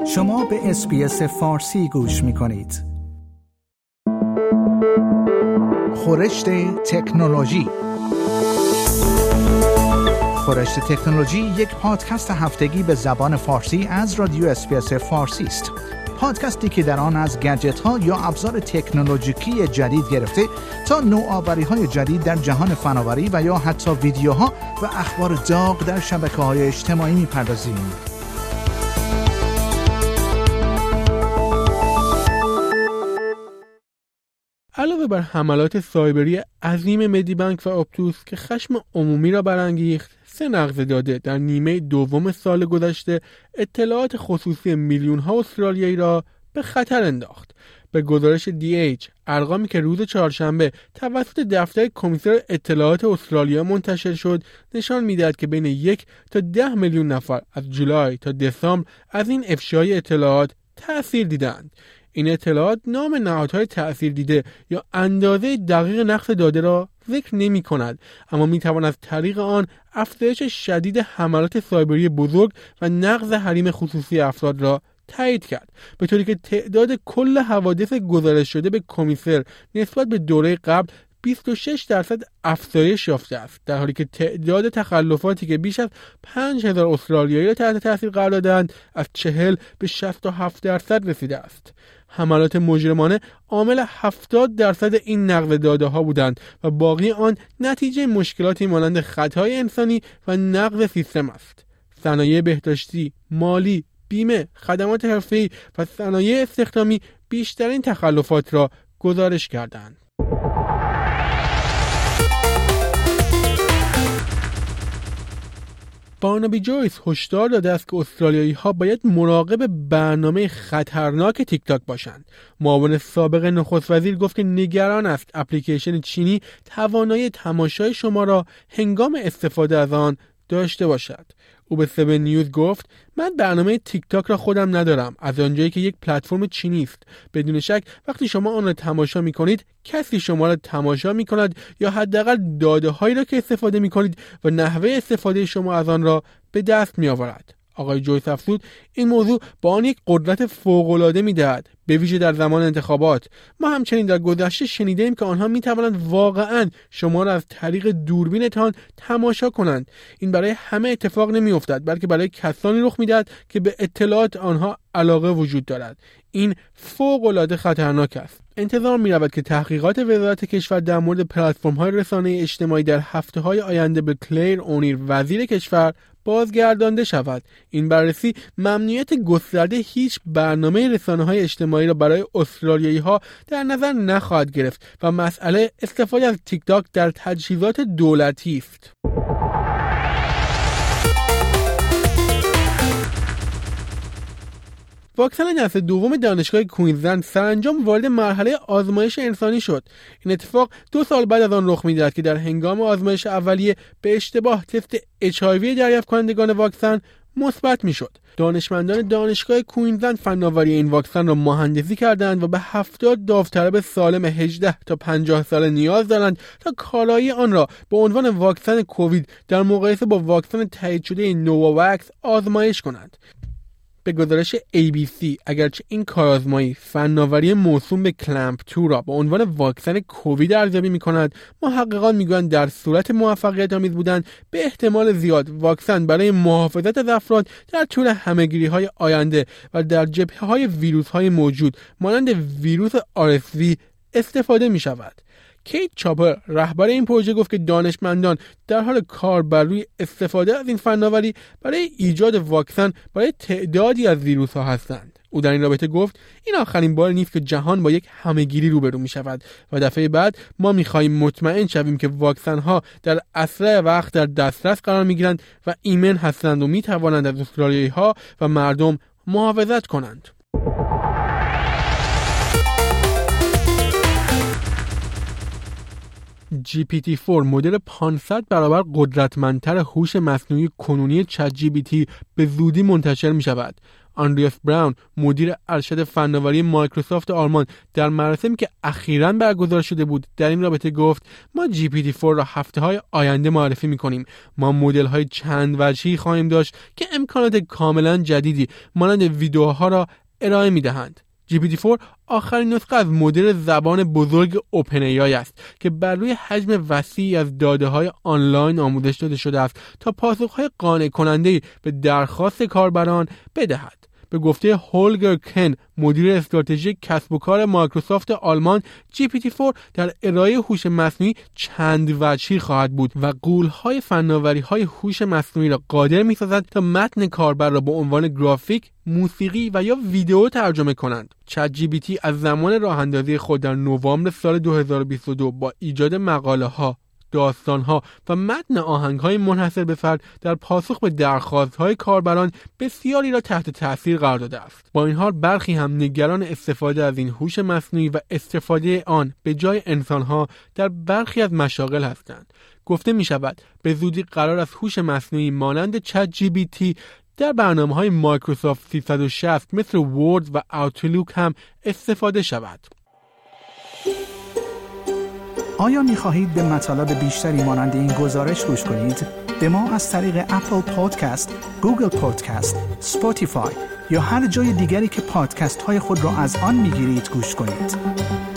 شما به اس‌بی‌اس فارسی گوش می‌کنید. خورشت تکنولوژی. خورشت تکنولوژی یک پادکست هفتگی به زبان فارسی از رادیو اس‌بی‌اس فارسی است. پادکستی که در آن از گجت‌ها یا ابزار تکنولوژیکی جدید گرفته تا نوآوری‌های جدید در جهان فناوری و یا حتی ویدیوها و اخبار داغ در شبکه‌های اجتماعی می‌پردازیم. علاوه بر حملات سایبری عظیم مدیبانک و اپتوس که خشم عمومی را برانگیخت، 3 نقض داده در نیمه دوم سال گذشته اطلاعات خصوصی میلیون‌ها استرالیایی را به خطر انداخت. به گزارش DH، ارقامی که روز چهارشنبه توسط دفتر کمیسر اطلاعات استرالیا منتشر شد، نشان می‌دهد که بین 1 تا 10 میلیون نفر از جولای تا دسامبر از این افشای اطلاعات تأثیر دیدند. این اطلاعات نام نهادهای تأثیر دیده یا اندازه دقیق نقص داده را ذکر نمی کند، اما می توان از طریق آن افزایش شدید حملات سایبری بزرگ و نقض حریم خصوصی افراد را تایید کرد، به طوری که تعداد کل حوادث گزارش شده به کمیسر نسبت به دوره قبل 26% افزایش یافته است، در حالی که تعداد تخلفاتی که بیش از 5000 استرالیایی را تحت تاثیر قرار دادند از 40 به 67% رسیده است. حملات مجرمانه عامل 70% این نقض داده ها بودند و باقی آن نتیجه مشکلاتی مانند خطای انسانی و نقض سیستم است. صنایع بهداشتی، مالی، بیمه، خدمات حرفه‌ای و صنایع استخدامی بیشترین تخلفات را گزارش کردند. بارنابی جویس هشدار داده است که استرالیایی‌ها باید مراقب برنامه خطرناک تیک تاک باشند. معاون سابق نخست وزیر گفت که نگران است اپلیکیشن چینی توانایی تماشای شما را هنگام استفاده از آن داشته باشد. او به 7 نیوز گفت: من برنامه تیک تاک را خودم ندارم، از آنجایی که یک پلتفرم چینی است. بدون شک وقتی شما آن را تماشا می کنید، کسی شما را تماشا می کند یا حداقل داده هایی را که استفاده می کنید و نحوه استفاده شما از آن را به دست می آورد. آقای جویس افزود: این موضوع با آن یک قدرت فوق‌العاده می‌دهد، به ویژه در زمان انتخابات. ما همچنین در گذشته شنیدیم که آنها می‌توانند واقعاً شما را از طریق دوربینتان تماشا کنند. این برای همه اتفاق نمی‌افتد، بلکه برای کسانی رخ می‌دهد که به اطلاعات آنها علاقه وجود دارد. این فوق‌العاده خطرناک است. انتظار می‌رود که تحقیقات وزارت کشور در مورد پلتفرم‌های رسانه‌ای اجتماعی در هفته‌های آینده به کلیر اونیر، وزیر کشور، بازگردانده شود. این بررسی ممنوعیت گسترده هیچ برنامه رسانه‌های اجتماعی را برای استرالیایی‌ها در نظر نخواهد گرفت و مسئله استفاده از تیک تاک در تجهیزات دولتی است. واکسن نسل دوم دانشگاه کوینزلند سرانجام وارد مرحله آزمایش انسانی شد. این اتفاق 2 سال بعد از آن رخ می‌دهد که در هنگام آزمایش اولیه به اشتباه تست HIV دریافت کنندگان واکسن مثبت می‌شد. دانشمندان دانشگاه کوینزلند فناوری این واکسن را مهندسی کردند و به 70 داوطلب سالم 18 تا 50 ساله نیاز دارند تا کارایی آن را به عنوان واکسن کووید در مقایسه با واکسن تایید شده نوواکس آزمایش کنند. به گزارش ABC، اگرچه این کارآزمایی فناوری موسوم به کلمپ 2 را به عنوان واکسن کووید ارزیابی می‌کند، محققان می‌گویند در صورت موفقیت آمیز بودن به احتمال زیاد واکسن برای محافظت از افراد در طول همه‌گیری‌های آینده و در جبهه‌های ویروس‌های موجود مانند ویروس RSV استفاده می‌شود. کیت چاپر، رهبر این پروژه، گفت که دانشمندان در حال کار بر روی استفاده از این فناوری برای ایجاد واکسن برای تعدادی از ویروس‌ها هستند. او در این رابطه گفت: این آخرین بار نیست که جهان با یک همه‌گیری روبرو می‌شود و دفعه بعد ما می‌خواهیم مطمئن شویم که واکسن‌ها در اسرع وقت در دسترس قرار می‌گیرند و ایمن هستند و می‌توانند از استرالیایی‌ها و مردم محافظت کنند. GPT-4 مدل 500 برابر قدرتمندتر هوش مصنوعی کنونی چت GPT به زودی منتشر می شود. آندریاس براون، مدیر ارشد فناوری مایکروسافت آلمان، در مراسمی که اخیراً برگزار شده بود در این رابطه گفت: ما GPT-4 را هفته‌های آینده معرفی می‌کنیم. ما مدل‌های چند وجهی خواهیم داشت که امکانات کاملاً جدیدی مانند ویدیوها را ارائه می‌دهند. GPT-4 آخرین نسخه از مدل زبان بزرگ اوپن ای آی است که بر روی حجم وسیعی از داده‌های آنلاین آموزش داده شده است تا پاسخ‌های قانع کننده‌ای به درخواست کاربران بدهد. به گفته هولگر کن، مدیر استراتژی کسب و کار مایکروسافت آلمان، GPT-4 در ارائه هوش مصنوعی چند وجهی خواهد بود و غول‌های فناوری‌های هوش مصنوعی را قادر می‌سازد تا متن کاربر را به عنوان گرافیک، موسیقی و یا ویدئو ترجمه کنند. چت جی پی تی از زمان راه‌اندازی خود در نوامبر سال 2022 با ایجاد مقاله‌ها، داستان‌ها و متن آهنگ‌های منحصر به فرد در پاسخ به درخواست‌های کاربران بسیاری را تحت تأثیر قرار داده است. با این حال برخی هم نگران استفاده از این هوش مصنوعی و استفاده آن به جای انسان‌ها در برخی از مشاغل هستند. گفته می‌شود به زودی قرار است هوش مصنوعی مانند چت جی پی تی در برنامه‌های مایکروسافت 360 مثل ورد و آوتلوک هم استفاده شود. آیا می‌خواهید به مطالب بیشتری مانند این گزارش گوش کنید؟ به ما از طریق اپل پادکست، گوگل پادکست، اسپاتیفای یا هر جای دیگری که پادکست‌های خود را از آن می‌گیرید گوش کنید.